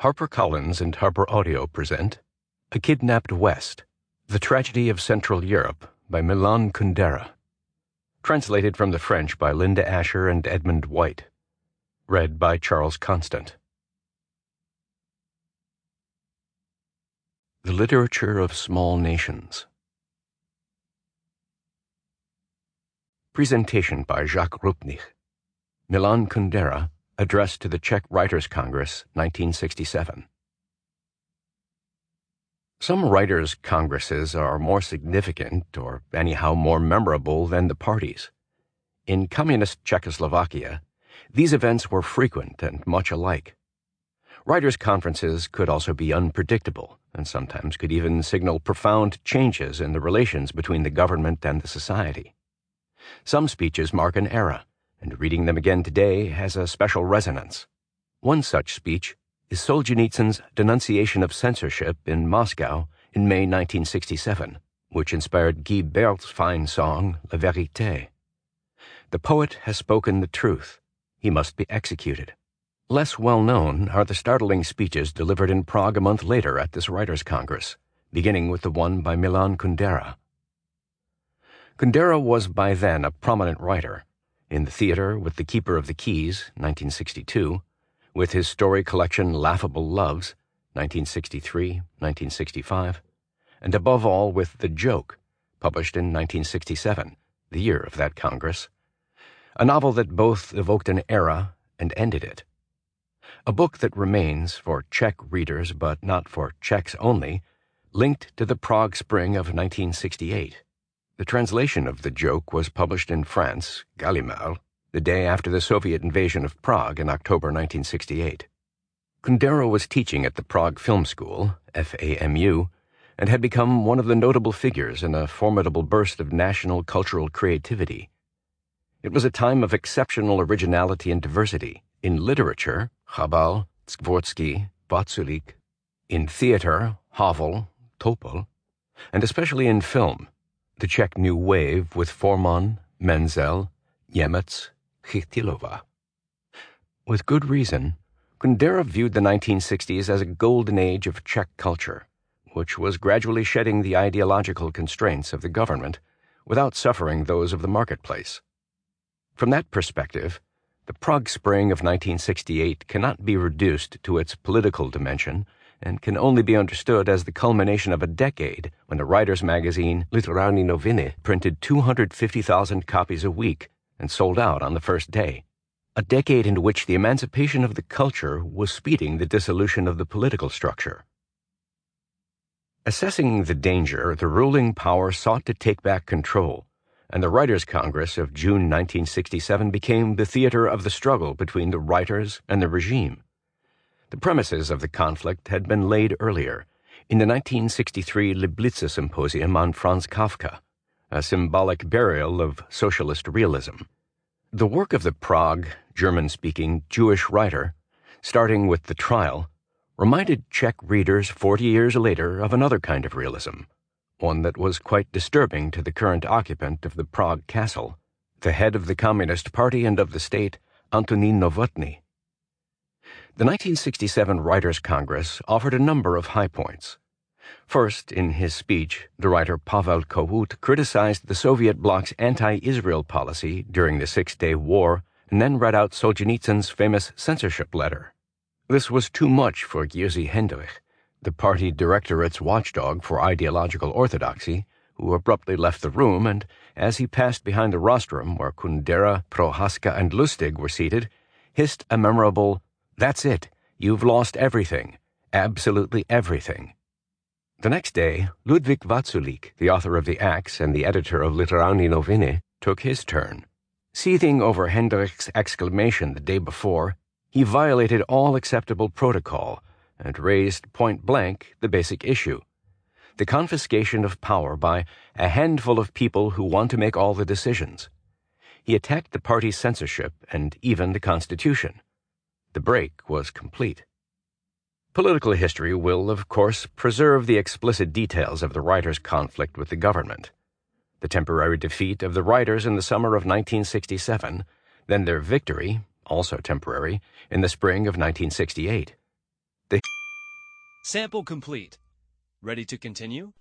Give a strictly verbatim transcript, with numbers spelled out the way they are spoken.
HarperCollins and Harper Audio present A Kidnapped West, The Tragedy of Central Europe by Milan Kundera. Translated from the French by Linda Asher and Edmund White. Read by Charles Constant. The Literature of Small Nations. Presentation by Jacques Rupnik. Milan Kundera, Address to the Czech Writers' Congress, nineteen sixty-seven. Some writers' congresses are more significant, or anyhow more memorable, than the parties. In communist Czechoslovakia, these events were frequent and much alike. Writers' conferences could also be unpredictable, and sometimes could even signal profound changes in the relations between the government and the society. Some speeches mark an era, and reading them again today has a special resonance. One such speech is Solzhenitsyn's denunciation of censorship in Moscow in May nineteen sixty-seven, which inspired Guy Bert's fine song, La Vérité. The poet has spoken the truth. He must be executed. Less well-known are the startling speeches delivered in Prague a month later at this Writers' Congress, beginning with the one by Milan Kundera. Kundera was by then a prominent writer. In the Theater with the Keeper of the Keys, nineteen sixty-two, with his story collection Laughable Loves, nineteen sixty-three, nineteen sixty-five, and above all with The Joke, published in nineteen sixty-seven, the year of that Congress, a novel that both evoked an era and ended it. A book that remains, for Czech readers but not for Czechs only, linked to the Prague Spring of nineteen sixty-eight. The translation of The Joke was published in France, Gallimard, the day after the Soviet invasion of Prague in October nineteen sixty-eight. Kundera was teaching at the Prague Film School, F A M U, and had become one of the notable figures in a formidable burst of national cultural creativity. It was a time of exceptional originality and diversity in literature, Chabal, Dvorsky, Vaculík, in theater, Havel, Topol, and especially in film, the Czech New Wave with Forman, Menzel, Němec, Chytilova. With good reason, Kundera viewed the nineteen sixties as a golden age of Czech culture, which was gradually shedding the ideological constraints of the government without suffering those of the marketplace. From that perspective, the Prague Spring of nineteen sixty-eight cannot be reduced to its political dimension and can only be understood as the culmination of a decade when the writer's magazine Literární Noviny printed two hundred fifty thousand copies a week and sold out on the first day. A decade in which the emancipation of the culture was speeding the dissolution of the political structure. Assessing the danger, the ruling power sought to take back control, and the Writers' Congress of June nineteen sixty-seven became the theater of the struggle between the writers and the regime. The premises of the conflict had been laid earlier, in the nineteen sixty-three Liblice Symposium on Franz Kafka, a symbolic burial of socialist realism. The work of the Prague, German-speaking Jewish writer, starting with The Trial, reminded Czech readers forty years later of another kind of realism, one that was quite disturbing to the current occupant of the Prague castle, the head of the Communist Party and of the state, Antonín Novotný. The nineteen sixty-seven Writers' Congress offered a number of high points. First, in his speech, the writer Pavel Kohout criticized the Soviet bloc's anti-Israel policy during the Six-Day War and then read out Solzhenitsyn's famous censorship letter. This was too much for Jerzy Hendrich, the party directorate's watchdog for ideological orthodoxy, who abruptly left the room and, as he passed behind the rostrum where Kundera, Prohaska, and Lustig were seated, hissed a memorable, "That's it. You've lost everything. Absolutely everything." The next day, Ludwig Vaculík, the author of The Axe and the editor of Literární Noviny, took his turn. Seething over Hendrich's exclamation the day before, he violated all acceptable protocol and raised point-blank the basic issue: the confiscation of power by a handful of people who want to make all the decisions. He attacked the party's censorship and even the Constitution. The break was complete. Political history will, of course, preserve the explicit details of the writers' conflict with the government. The temporary defeat of the writers in the summer of nineteen sixty-seven, then their victory, also temporary, in the spring of nineteen sixty-eight. The Sample complete. Ready to continue?